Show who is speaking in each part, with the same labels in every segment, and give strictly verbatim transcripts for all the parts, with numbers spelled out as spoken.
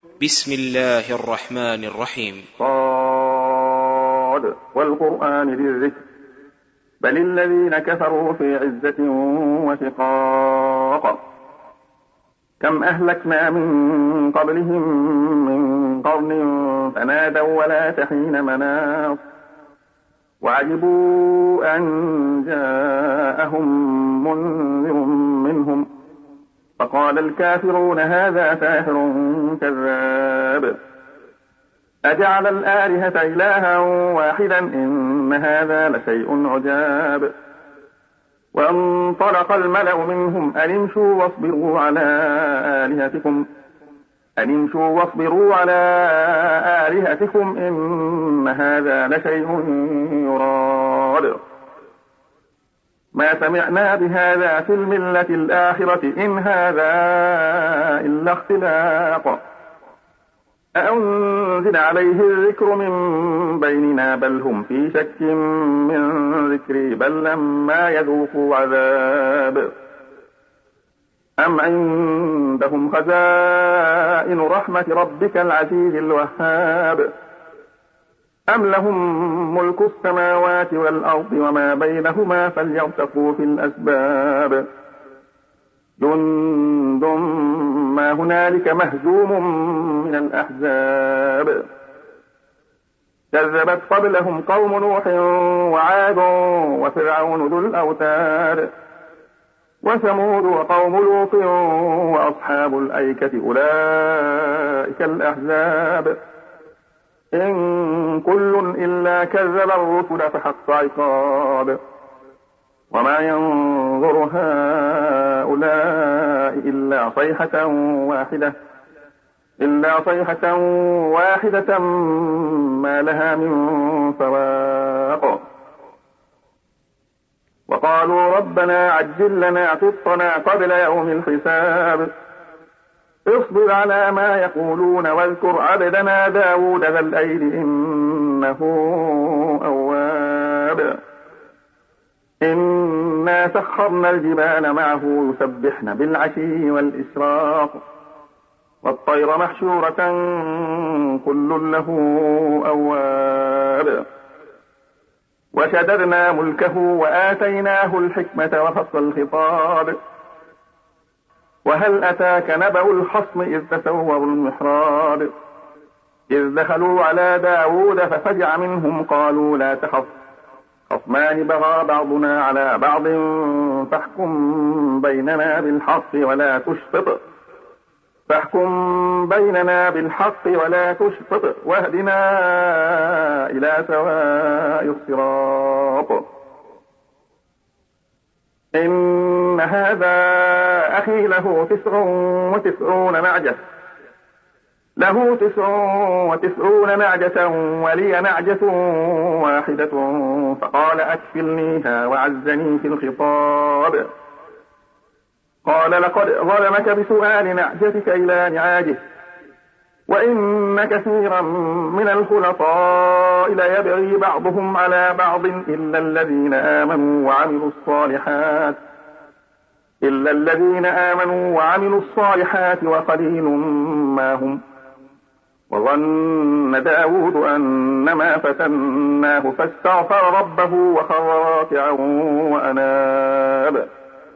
Speaker 1: بسم الله الرحمن الرحيم.
Speaker 2: صاد والقرآن ذي الذكر بل الذين كفروا في عزة وشقاق كم أهلكنا من قبلهم من قرن فنادوا ولا تحين مناص وعجبوا أن جاءهم منذر منهم فقال الكافرون هذا ساحر كذاب أجعل الآلهة إلها واحدا إن هذا لشيء عجاب وانطلق الملأ منهم أن امشوا واصبروا على آلهتكم أن امشوا واصبروا على آلهتكم إن هذا لشيء يراد ما سمعنا بهذا في الملة الآخرة إن هذا إلا اختلاق أأنزل عليه الذكر من بيننا بل هم في شك من ذكري بل لما يذوقوا عذاب أم عندهم خزائن رحمة ربك العزيز الوهاب أم لهم ملك السماوات والأرض وما بينهما فليرتقوا في الأسباب جند ما هنالك مهزوم من الأحزاب كذبت قبلهم قوم نوح وعاد وفرعون ذو الأوتاد وثمود وقوم لوط وأصحاب الأيكة أولئك الأحزاب إن كل إلا كذب الرسل فحق عقاب وما ينظر هؤلاء إلا صيحة واحدة إلا صيحة واحدة ما لها من فواق وقالوا ربنا عجل لنا قسطنا قبل يوم الحساب اصبر على ما يقولون واذكر عبدنا داود ذا الأيد إنه أواب إنا سخرنا الجبال معه يسبحن بالعشي والإشراق والطير محشورة كل له أواب وشددنا ملكه وآتيناه الحكمة وفصل الخطاب وهل أتاك نبأ الخصم إذ تسوروا المحراب إذ دخلوا على داود ففزع منهم قالوا لا تخف خصمان بغى بعضنا على بعض فاحكم بيننا بالحق ولا تشطط فاحكم بيننا بالحق ولا تشطط واهدنا إلى سواء الصراط إن هذا أخي له تسع وتسعون نعجة له تسع وتسعون نعجة ولي نعجة واحدة فقال أكفلنيها وعزني في الخطاب قال لقد ظلمك بسؤال نعجتك إلى نعاجه وإن كثيرا من الخلطاء ليبغي بعضهم على بعض إلا الذين آمنوا وعملوا الصالحات إلا الذين آمنوا وعملوا الصالحات وقليل ما هم وظن داود أنما فتناه فاستغفر ربه وخر راكعا وأناب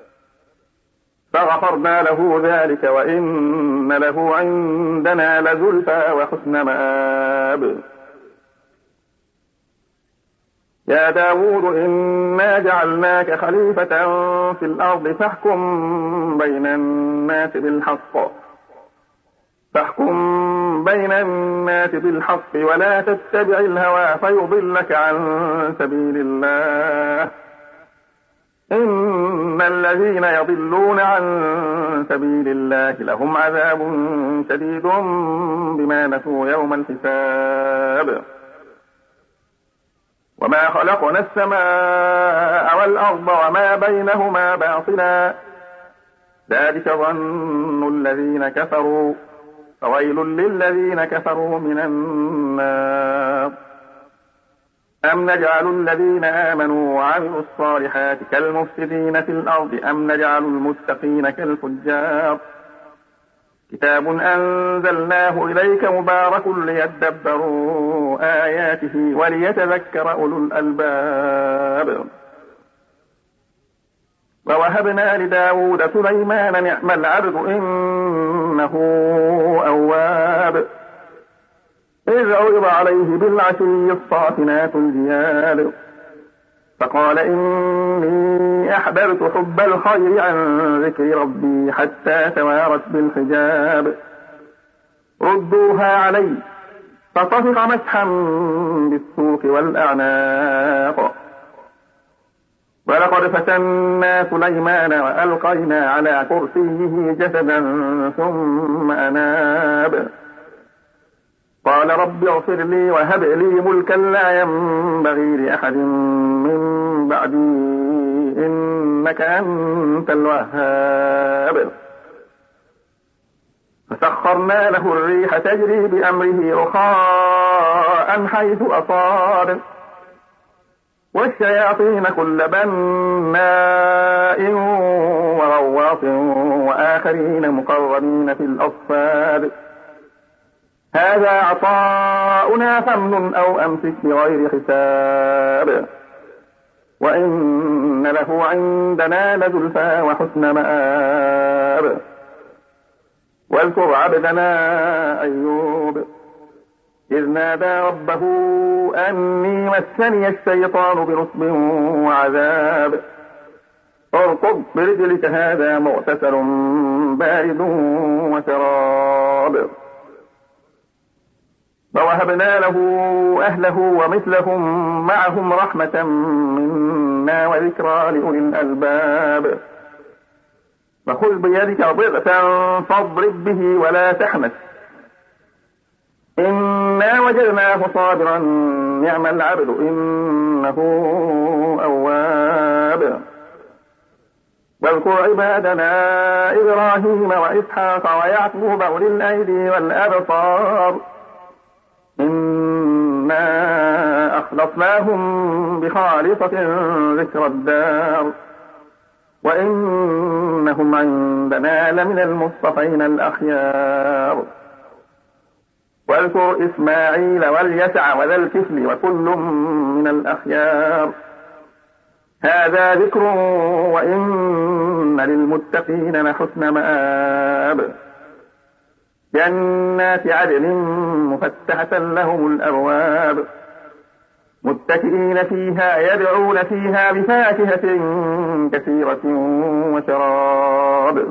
Speaker 2: فغفرنا له ذلك وإن له عندنا لزلفى وحسن مآب يا داود إنا جعلناك خليفة في الأرض فاحكم بين الناس بالحق فاحكم بين الناس بالحق ولا تتبع الهوى فيضلك عن سبيل الله إن الذين يضلون عن سبيل الله لهم عذاب شديد بما نسوا يوم الحساب وما خلقنا السماء والأرض وما بينهما باطلا ذلك ظن الذين كفروا فويل للذين كفروا من النار أم نجعل الذين آمنوا وعملوا الصالحات كالمفسدين في الأرض أم نجعل المتقين كالفجار كتاب أنزلناه إليك مبارك ليدبروا آياته وليتذكر أولو الألباب. ووهبنا لداود سليمان نعم العبد إنه أواب إذ عرض عليه بالعشي الصافنات الجياد فقال إني أحببت حب الخير عن ذكر ربي حتى توارت بالحجاب ردوها علي فطفق مسحا بالسوق والأعناق. ولقد فتنا سليمان وألقينا على كرسيه جسدا ثم أناب قال رب اغفر لي وهب لي ملكا لا ينبغي لأحد من بعدي إنك أنت الوهاب. فسخرنا له الريح تجري بأمره رخاء حيث أصاب والشياطين كل بناء وغواص وآخرين مقرنين في الأصفاد هذا عطاؤنا فامنن أو أمسك بغير حساب وإن له عندنا لزلفى وحسن مآب. واذكر عبدنا أيوب إذ نادى ربه أني مسني الشيطان بنصب وعذاب اركض برجلك هذا مغتسل بارد وشراب. ووهبنا له أهله ومثلهم معهم رحمة منا وذكرى لأولي الألباب. فخذ بيدك ضغثا فاضرب به ولا تحنث إنا وجدناه صابرا نعم العبد إنه أواب. واذكر عبادنا إبراهيم وإسحاق ويعقوب أولي الأيدي والأبصار إنا أخلصناهم بخالصة ذكر الدار وإنهم عندنا لمن المصطفين الأخيار. واذكر إسماعيل واليسع وذا الكفل وكل من الأخيار هذا ذكر وإن للمتقين لحسن مآب. جنات عدن مفتحة لهم الأبواب متكئين فيها يدعون فيها بفاكهة كثيرة وشراب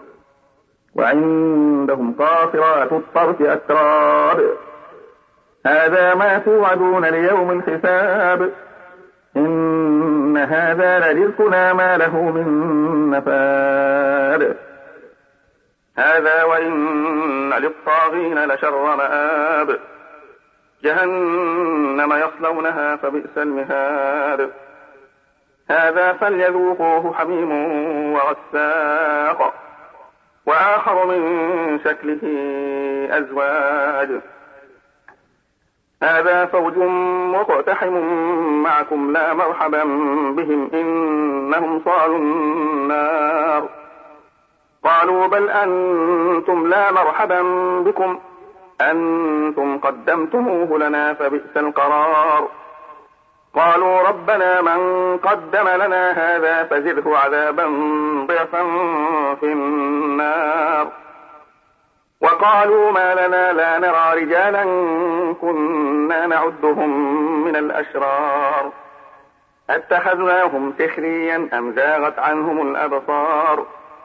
Speaker 2: وعندهم قاصرات الطرف أتراب هذا ما توعدون ليوم الحساب إن هذا لرزقنا ما له من نفاد. هذا وإن للطاغين لشر مآب جهنم يصلونها فبئس المهاد. هذا فليذوقوه حميم وغساق وآخر من شكله أزواج هذا فوج مقتحم معكم لا مرحبا بهم إنهم صالوا النار. قالوا بل أنتم لا مرحبا بكم أنتم قدمتموه لنا فبئس القرار. قالوا ربنا من قدم لنا هذا فزده عذابا ضعفا في النار. وقالوا ما لنا لا نرى رجالا كنا نعدهم من الأشرار أتخذناهم سخريا أم زاغت عنهم الأبصار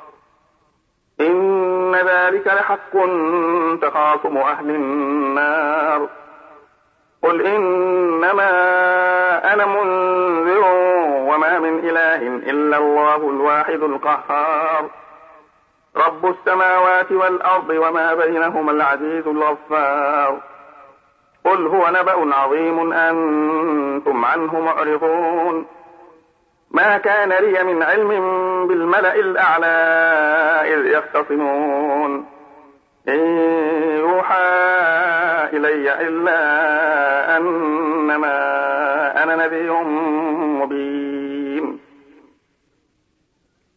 Speaker 2: إن ذلك لحق تخاصم أهل النار. قل إنما أنا منذر وما من إله إلا الله الواحد القهار رب السماوات والأرض وما بينهما العزيز الغفار. قل هو نبأ عظيم أنتم عنه معرضون ما كان لي من علم بالملأ الأعلى إذ يختصمون إن يوحى إلي إلا أنما أنا نذير مبين.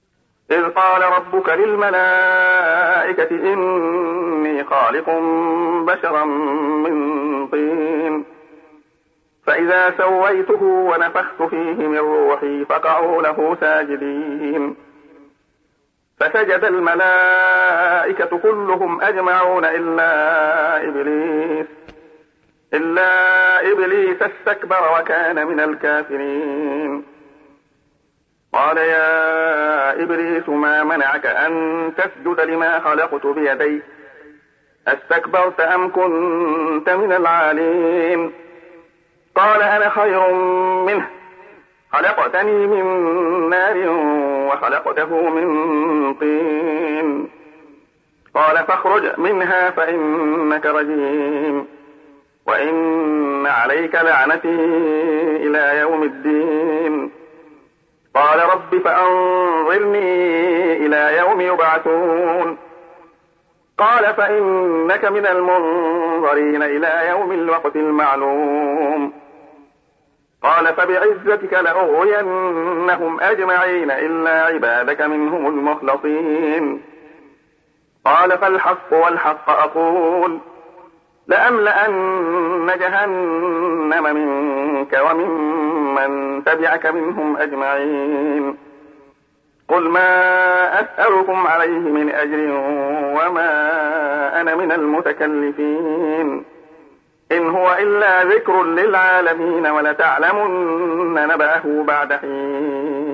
Speaker 2: إذ قال ربك للملائكة إني خالق بشرا من طين فإذا سويته ونفخت فيه من روحي فقعوا له ساجدين فسجد الملائكة كلهم أجمعون إلا إبليس إلا إبليس استكبر وكان من الكافرين قال يا إبليس ما منعك أن تسجد لما خلقت بيدي استكبرت أم كنت من العالين قال أنا خير منه خلقتني من نار وخلقته من طين قال فاخرج منها فإنك رجيم وإن عليك لعنتي إلى يوم الدين قال رب فأنظرني إلى يوم يبعثون قال فإنك من المنظرين إلى يوم الوقت المعلوم قال فبعزتك لأغوينهم أجمعين إلا عبادك منهم المخلصين قال فالحق والحق أقول لأملأن جهنم منك وممن تبعك منهم أجمعين قل ما أسألكم عليه من أجر وما أنا من المتكلفين إن هو إلا ذكر للعالمين ولتعلمن نبأه بعد حين